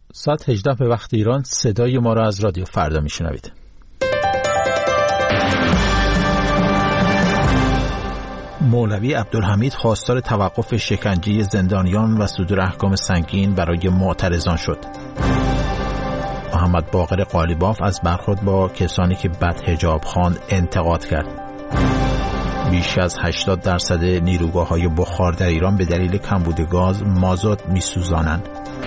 ساعت 18 به وقت ایران صدای ما را از رادیو فردا میشنوید. مولوی عبدالحمید خواستار توقف شکنجه زندانیان و صدور احکام سنگین برای معترضان شد. محمد باقر قالیباف از برخورد با کسانی که بدحجاب خواند انتقاد کرد. بیش از 80% نیروگاه‌های بخار در ایران به دلیل کمبود گاز مازوت می‌سوزانند.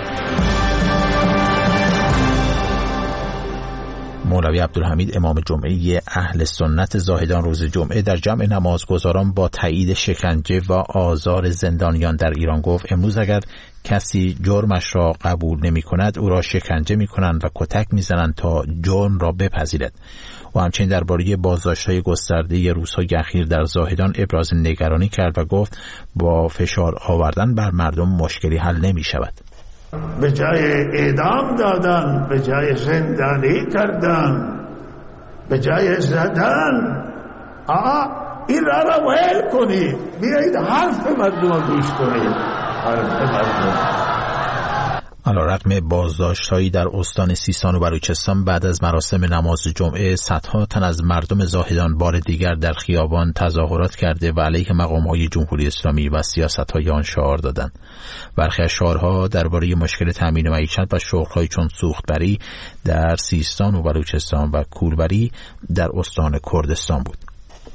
مولوی عبدالحمید امام جمعه اهل سنت زاهدان روز جمعه در جمع نمازگزاران با تایید شکنجه و آزار زندانیان در ایران گفت امروز اگر کسی جرمش را قبول نمی کند او را شکنجه می کنند و کتک می زنند تا جرم را بپذیرد. و همچنین درباره بازداشت‌های گسترده روزهای اخیر در زاهدان ابراز نگرانی کرد و گفت با فشار آوردن بر مردم مشکلی حل نمی شود. به جای اعدام دادن، به جای زندانی کردن، به جای زدن، این را ول کنید، بیایید حرف مردم گوش کنید. حرف مردم. علیرغم بازداشت‌هایی در استان سیستان و بلوچستان بعد از مراسم نماز جمعه، صدها تن از مردم زاهدان بار دیگر در خیابان تظاهرات کرده و علیه مقام‌های جمهوری اسلامی و سیاست‌های آن شعار دادند. برخی از شعارها درباره مشکل تامین معیشت و شغل‌های چون سوختبری در سیستان و بلوچستان و کولبری در استان کردستان بود.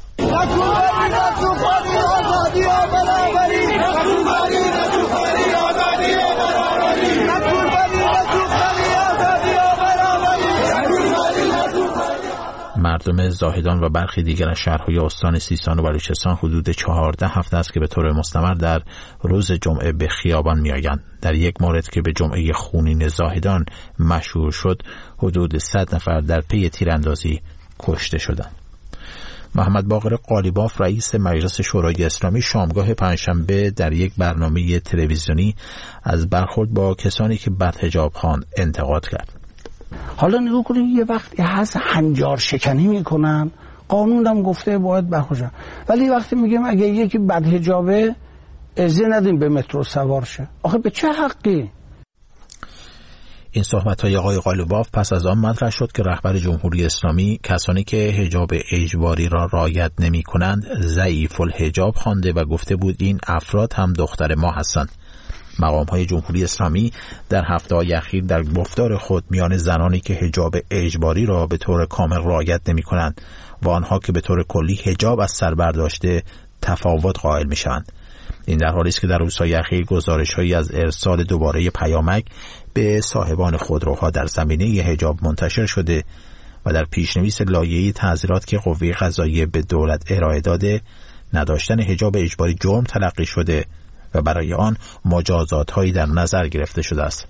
مردم زاهدان و برخی دیگر از شهرهای استان سیستان و بلوچستان حدود 14 هفته است که به طور مستمر در روز جمعه به خیابان می‌آیند. در یک مورد که به جمعه خونین زاهدان مشهور شد، حدود 100 نفر در پی تیراندازی کشته شدند. محمد باقر قالیباف رئیس مجلس شورای اسلامی شامگاه پنجشنبه در یک برنامه تلویزیونی از برخورد با کسانی که بدحجاب خواند انتقاد کرد. حالا نگاه کنید یه وقتی هست هنجار شکنی میکنن، قانونم گفته باید برخوشن، ولی وقتی میگم اگه یکی بدحجابه اجازه ندیم به مترو سوار شه، آخه به چه حقی؟ این صحبت‌های آقای قالیباف پس از آن مطرح شد که رهبر جمهوری اسلامی کسانی که حجاب اجباری را رعایت نمی‌کنند ضعیف الحجاب خوانده و گفته بود این افراد هم دختر ما هستند. مقام‌های جمهوری اسلامی در هفته‌های اخیر در گفتار خود میان زنانی که حجاب اجباری را به طور کامل رعایت نمی‌کنند و آنها که به طور کلی حجاب از سر برداشته تفاوت قائل می‌شوند. این در حالی است که در روزهای اخیر گزارش‌هایی از ارسال دوباره پیامک به صاحبان خودروها در زمینه حجاب منتشر شده و در پیشنویس لایحه‌ای تعزیرات که قوه قضاییه به دولت ارائه داده نداشتن حجاب اجباری جرم تلقی شده و برای آن مجازات‌هایی در نظر گرفته شده است.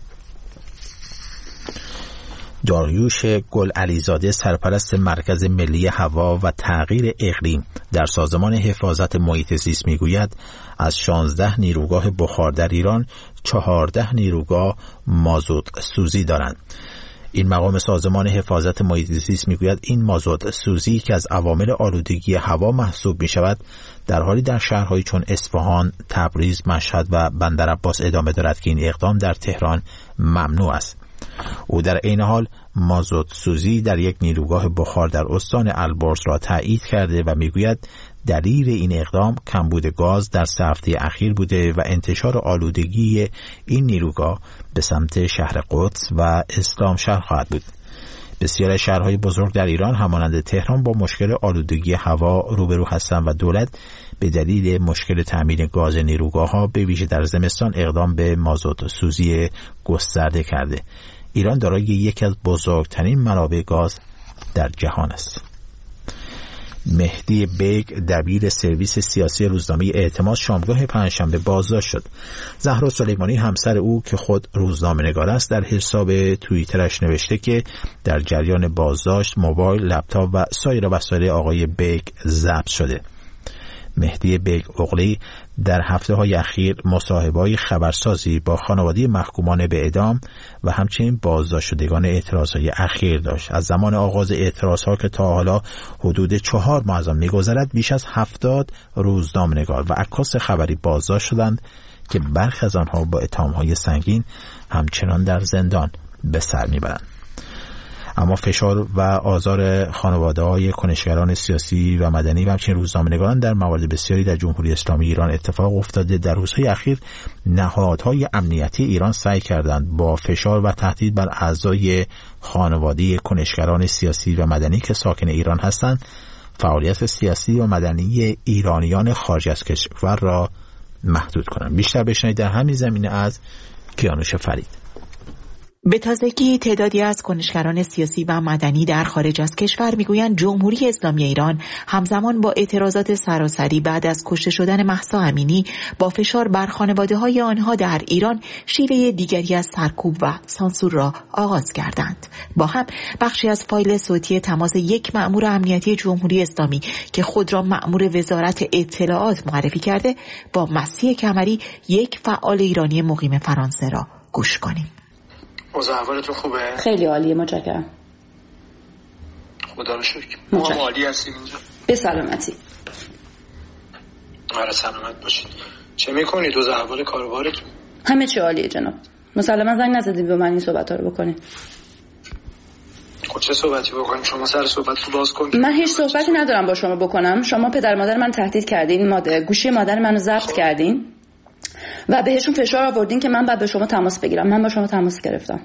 داریوش گل علیزاده سرپرست مرکز ملی هوا و تغییر اقلیم در سازمان حفاظت محیط زیست میگوید از 16 نیروگاه بخار در ایران 14 نیروگاه مازوت سوزی دارند. این مقام سازمان حفاظت محیط زیست میگوید این مازوت سوزی که از عوامل آلودگی هوا محسوب می شود در حالی در شهرهایی چون اصفهان، تبریز، مشهد و بندرعباس ادامه دارد که این اقدام در تهران ممنوع است. او در عین حال مازوت سوزی در یک نیروگاه بخار در استان البرز را تایید کرده و میگوید دلیل این اقدام کمبود گاز در 3 هفته اخیر بوده و انتشار آلودگی این نیروگاه به سمت شهر قدس و اسلام شهر خواهد بود. بسیار شهرهای بزرگ در ایران همانند تهران با مشکل آلودگی هوا روبرو هستند و دولت به دلیل مشکل تامین گاز نیروگاه‌ها به ویژه در زمستان اقدام به مازوت سوزی گسترده کرده. ایران دارای یکی از بزرگترین منابع گاز در جهان است. مهدی بیگ دبیر سرویس سیاسی روزنامه اعتماد شامگاه پنجشنبه بازداشت شد. زهرا سلیمانی همسر او که خود روزنامه‌نگار است در حساب توییترش نوشته که در جریان بازداشت موبایل، لپتاپ و سایر وسایل آقای بیگ ضبط شده. مهدی بیگ اغلی در هفته‌های اخیر مصاحبه‌های خبرسازی با خانواده محکومان به اعدام و همچنین بازداشت شدگان اعتراضهای اخیر داشت. از زمان آغاز اعتراضها که تا حالا حدود 4 ماه از آن می‌گذرد بیش از 70 روزنامه‌نگار و عکاس خبری بازداشت شدند که برخی از آنها با اتهام‌های سنگین همچنان در زندان به سر میبرند. اما فشار و آزار خانواده‌های کنشگران سیاسی و مدنی و همچنین روزنامه‌نگاران در موارد بسیاری در جمهوری اسلامی ایران اتفاق افتاده. در روزهای اخیر نهادهای امنیتی ایران سعی کردند با فشار و تهدید بر اعضای خانواده کنشگران سیاسی و مدنی که ساکن ایران هستند فعالیت سیاسی و مدنی ایرانیان خارج از کشور را محدود کنند. بیشتر بشنوید در همین زمینه از کیانوش فرید. به تازگی تعدادی از کنشگران سیاسی و مدنی در خارج از کشور میگویند جمهوری اسلامی ایران همزمان با اعتراضات سراسری بعد از کشته شدن مهسا امینی با فشار بر خانواده‌های آنها در ایران شیوه دیگری از سرکوب و سانسور را آغاز کردند. با هم بخشی از فایل صوتی تماس یک مأمور امنیتی جمهوری اسلامی که خود را مأمور وزارت اطلاعات معرفی کرده با مسیح کمری، یک فعال ایرانی مقیم فرانسه را گوش کنیم. احوالتون خوبه؟ خیلی عالیه، متشکرم. خدا رو شکر. ما عالی هستیم اینجا. به سلامتی. آره سلامت باشید. چه میکنید؟ احوال کاروبارتون؟ همه چی عالیه جناب. مسلما زنگ نزدید به من این صحبت‌ها رو بکنید. خب چه صحبتی بکنیم؟ شما سر صحبت رو باز کنید. من هیچ صحبتی ندارم با شما بکنم. شما پدر مادر من تهدید کردین، گوشی مادر منو ضبط کردین و بهشون فشار آوردین که من باید به شما تماس بگیرم. من با شما تماس گرفتم.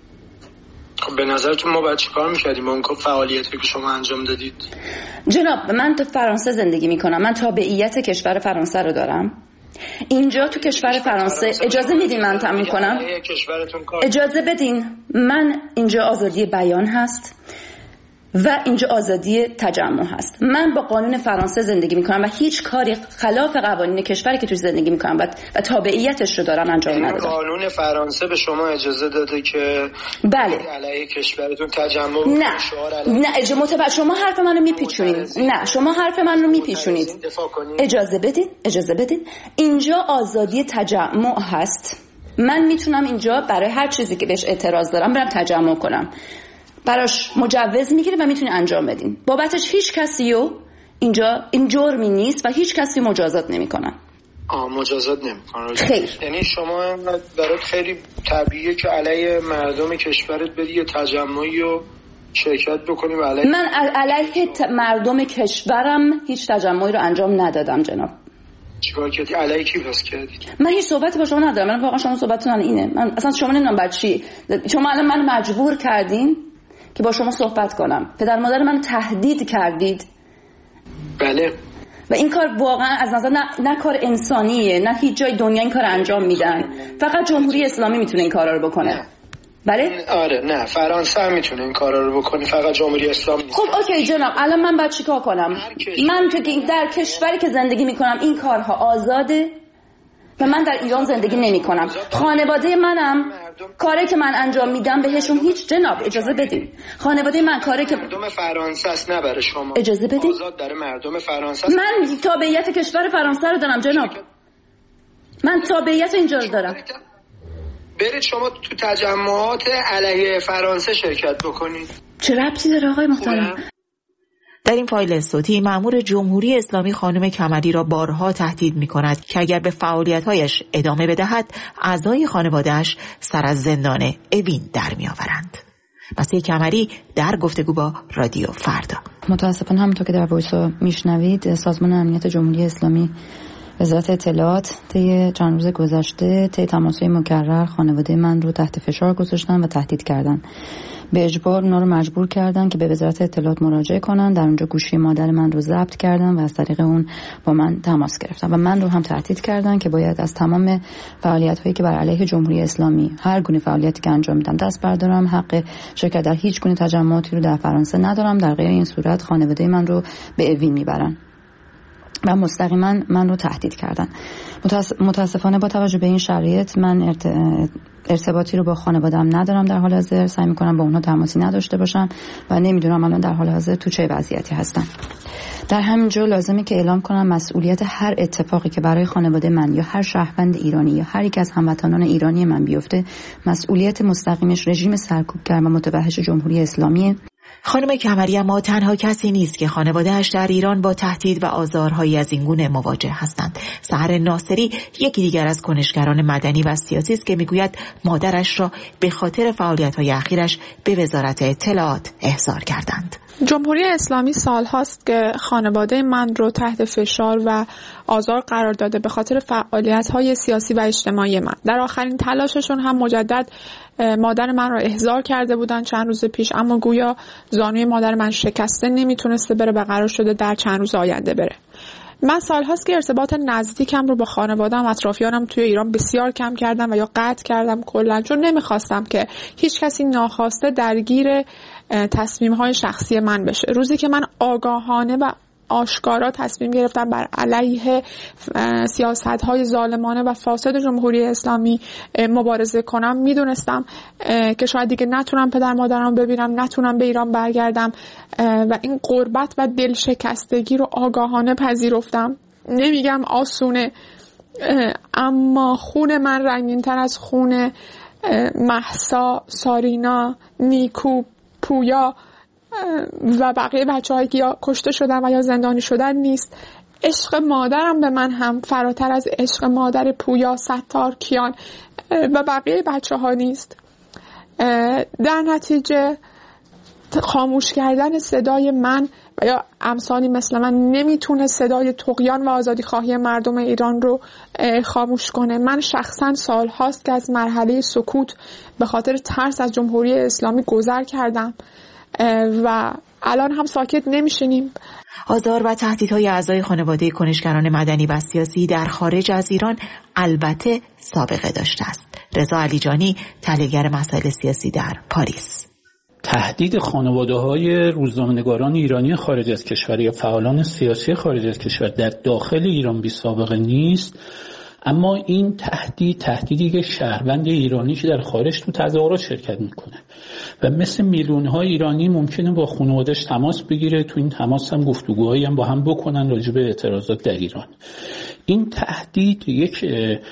خب به نظرتون ما باید چیکار می‌کردیم با اون فعالیتی که شما انجام دادید؟ جناب من تو فرانسه زندگی می‌کنم. من تابعیت کشور فرانسه رو دارم. اینجا تو کشور فرانسه اجازه میدین من تموم کنم؟ اجازه بدین. من اینجا آزادی بیان هست و اینجا آزادی تجمع هست. من با قانون فرانسه زندگی میکنم و هیچ کاری خلاف قوانین کشوری که توش زندگی میکنم و تابعیتش رو دارم انجام ندادم. قانون فرانسه به شما اجازه داده که بله علیه کشورتون تجمع نه شما حرف منو میپیچونید. نه شما حرف منو میپیچونید. اجازه بدین. اینجا آزادی تجمع هست. من میتونم اینجا برای هر چیزی که بهش اعتراض دارم برم تجمع کنم. براش مجوز میگیره و میتونی انجام بدین. بابتش هیچ کسی رو اینجا این جرمی نیست و هیچ کسی مجازات نمیکنن. مجازات نمیکنن. خیر. یعنی شما برات خیلی طبیعیه که علیه مردم کشورت بری یه تجمعی و شرکت بکنی و علیه من علیه مردم کشورم هیچ تجمعی رو انجام ندادم جناب. چیکار کردی؟ علیه کی پس کردی؟ من هیچ صحبتی با شما ندارم. من واقعا شما صحبتتون اینه. من اصلا شما نمیدونم بعد چی. شما الان من مجبور کردین که با شما صحبت کنم. پدر مادر من تهدید کردید. بله. و این کار واقعا از نظر نه کار انسانیه، نه هیچ جای دنیا این کار انجام میدن. فقط جمهوری اسلامی میتونه این کارا رو بکنه. نه. بله؟ آره نه فرانسه هم میتونه این کارا رو بکنه، فقط جمهوری اسلامی نیست. خب اوکی جناب، الان من باید چیکار کنم؟ من در کشوری که زندگی میکنم این کارها آزاده و من در ایران زندگی نمیکنم. خانواده منم کاری که من انجام میدم بهشون هیچ جناب اجازه بدین. خانواده من کاری که مردم فرانسه است نه برای شما. اجازه بدین. آزاد در مردم فرانسه است. من تابعیت کشور فرانسه رو دارم جناب. من تابعیت اینجا رو دارم. برید شما تو تجمعات علیه فرانسه شرکت بکنید. چه ربطی داره آقای محترم؟ در این فایل صوتی مأمور جمهوری اسلامی خانم کمری را بارها تهدید می‌کند که اگر به فعالیت‌هایش ادامه بدهد اعضای خانواده‌اش سر از زندان اوین در می‌آورند. مسیح کمری در گفتگو با رادیو فردا. متاسفانه همونطور که در وایس میشنوید سازمان امنیت جمهوری اسلامی وزارت اطلاعات طی چند روز گذشته طی تماس‌های مکرر خانواده من رو تحت فشار گذاشتن و تهدید کردن. به اجبار اونا رو مجبور کردن که به وزارت اطلاعات مراجعه کنن. در اونجا گوشی مادر من رو ضبط کردن و از طریق اون با من تماس گرفتن و من رو هم تهدید کردن که باید از تمام فعالیت‌هایی که بر علیه جمهوری اسلامی هر گونه فعالیتی که انجام میدم دست بردارم. حق شرکت در هیچ گونه تجمعاتی رو در فرانسه ندارم. در غیر این صورت خانواده من رو به اوین میبرن و مستقیما من رو تهدید کردن. متاسفانه با توجه به این شرایط من ارتباطی رو با خانواده‌ام ندارم در حال حاضر. سعی می‌کنم با اونها تماسی نداشته باشم و نمیدونم الان در حال حاضر تو چه وضعیتی هستن. در همین جو لازمه که اعلام کنم مسئولیت هر اتفاقی که برای خانواده من یا هر شهروند ایرانی یا هر یک از هموطنان ایرانی من بیفته مسئولیت مستقیمش رژیم سرکوبگر و متوحش جمهوری اسلامیه. خانم کمری اما تنها کسی نیست که خانواده‌اش در ایران با تهدید و آزارهایی از این گونه مواجه هستند. سحر ناصری یکی دیگر از کنشگران مدنی و سیاسی است که میگوید مادرش را به خاطر فعالیت‌های اخیرش به وزارت اطلاعات احضار کردند. جمهوری اسلامی سال‌هاست که خانواده من رو تحت فشار و آزار قرار داده به خاطر فعالیت‌های سیاسی و اجتماعی من. در آخرین تلاششون هم مجدد مادر من رو احضار کرده بودن چند روز پیش، اما گویا زانوی مادر من شکسته، نمیتونسته بره و قرار شده در چند روز آینده بره. من سال‌هاست که ارتباط نزدیکم رو با خانواده‌ام، اطرافیانم توی ایران بسیار کم کردم و یا قطع کردم کلاً، چون نمیخواستم که هیچ کسی ناخواسته درگیر تصمیم‌های شخصی من بشه. روزی که من آگاهانه و آشکارا تصمیم گرفتم بر علیه سیاست‌های ظالمانه و فاسد جمهوری اسلامی مبارزه کنم، میدونستم که شاید دیگه نتونم پدر مادرم ببینم، نتونم به ایران برگردم و این غربت و دلشکستگی رو آگاهانه پذیرفتم. نمیگم آسونه، اما خون من رنگین‌تر از خون مهسا، سارینا، نیکو، پویا و بقیه بچه‌هایی که یا کشته شدن و یا زندانی شدن نیست. عشق مادرم به من هم فراتر از عشق مادر پویا، ستار، کیان و بقیه بچه‌ها نیست. در نتیجه خاموش کردن صدای من و یا امثالی مثل من نمیتونه صدای طغیان و آزادی خواهی مردم ایران رو خاموش کنه. من شخصا سال هاست که از مرحله سکوت به خاطر ترس از جمهوری اسلامی گذر کردم و الان هم ساکت نمیشینیم. آزار و تهدیدهای اعضای خانواده کنشگران مدنی و سیاسی در خارج از ایران البته سابقه داشته است. رضا علیجانی، تحلیلگر مسائل سیاسی در پاریس: تهدید خانواده‌های روزنامه‌نگاران ایرانی خارج از کشور یا فعالان سیاسی خارج از کشور در داخل ایران بی سابقه نیست، اما این تهدیدی که شهروند ایرانی که در خارج تو تظاهرات شرکت میکنه و مثل میلیون‌ها ایرانی ممکنه با خانواده‌اش تماس بگیره، تو این تماس هم گفتگوهایی هم با هم بکنن راجع به اعتراضات در ایران. این تهدید یک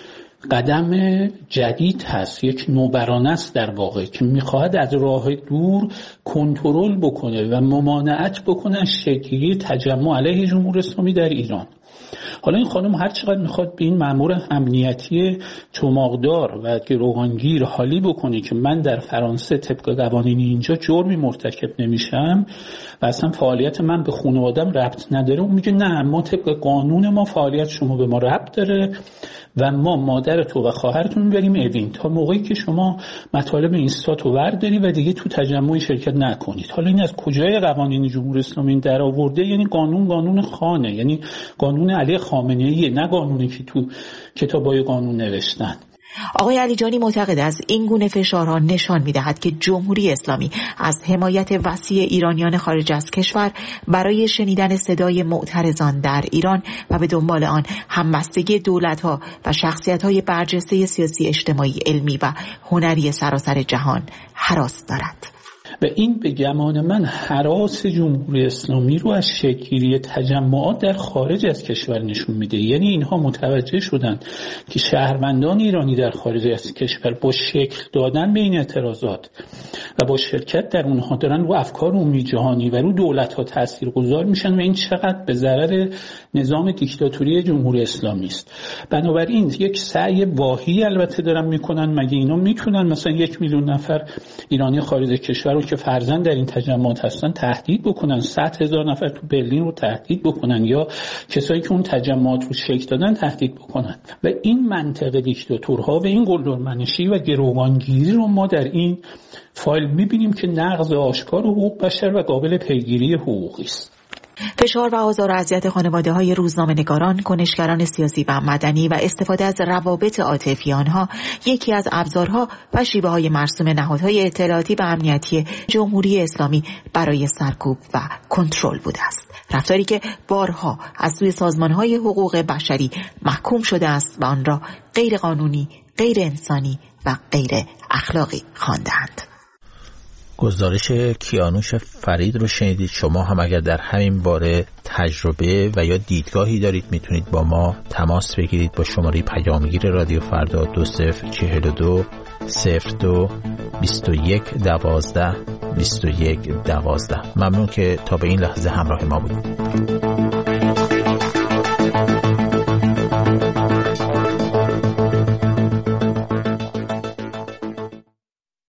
قدم جدید هست، یک نوبرانه است در واقع که میخواهد از راه دور کنترل بکنه و ممانعت بکنه از شکلی تجمع علیه جمهوری اسلامی در ایران. حالا این خانم هر چقدر میخواد به این مأمور امنیتی چماقدار و گروگانگیر حالی بکنه که من در فرانسه طبق قوانین اینجا جرمی مرتکب نمیشم و اصلا فعالیت من به خانواده‌ام ربط نداره، اون میگه نه، ما طبق قانون ما فعالیت شما به ما ربط داره و ما مادر تو و خواهرتون میبریم اوین تا موقعی که شما مطالب اینستاتو ورداری و دیگه تو تجمعی شرکت نکنید. حالا این از کجای قوانین جمهوری اسلامی در آورده؟ یعنی قانون خانه، یعنی قانون علی خامنه‌ای، نه قانونی که تو کتابای قانون نوشتن. آقای علیجانی معتقد است این گونه فشارها نشان می‌دهد که جمهوری اسلامی از حمایت وسیع ایرانیان خارج از کشور برای شنیدن صدای معترضان در ایران و به دنبال آن همبستگی دولت‌ها و شخصیت‌های برجسته سیاسی، اجتماعی، علمی و هنری سراسر جهان هراس دارد. و این به گمان من هراس جمهوری اسلامی رو از شکلی تجمعات در خارج از کشور نشون میده. یعنی اینها متوجه شدن که شهروندان ایرانی در خارج از کشور با شکل دادن به این اعتراضات و با شرکت در اونها دارن رو افکار عمومی جهانی و رو دولت‌ها تاثیرگذار میشن و این چقدر به ضرر نظام دیکتاتوری جمهوری اسلامی است. بنابراین یک سعی واهی البته دارن میکنن، مگه اینا میتونن مثلا 1 میلیون نفر ایرانی خارج از کشور رو که فرزند در این تجمعات هستن تهدید بکنن، 100,000 نفر تو برلین رو تهدید بکنن یا کسایی که اون تجمعات رو شکل دادن تهدید بکنن؟ و این منطقه دیکتاتورها و این قلدرمنشی و گروگانگیری رو ما در این فایل میبینیم که نقض آشکار حقوق بشر و قابل پیگیری حقوقی است. فشار و آزار و اذیت خانواده‌های روزنامه‌نگاران، کنشگران سیاسی و مدنی و استفاده از روابط عاطفی آنها یکی از ابزارها و شیوه‌های مرسوم نهادهای اطلاعاتی و امنیتی جمهوری اسلامی برای سرکوب و کنترل بوده است. رفتاری که بارها از سوی سازمان‌های حقوق بشری محکوم شده است و آن را غیر قانونی، غیر انسانی و غیر اخلاقی خواندند. گزارش کیانوش فرید رو شنیدید. شما هم اگر در همین باره تجربه و یا دیدگاهی دارید میتونید با ما تماس بگیرید با شماره پیامگیر رادیو فردا 2042 02 21 12 2112. ممنون که تا به این لحظه همراه ما بودید.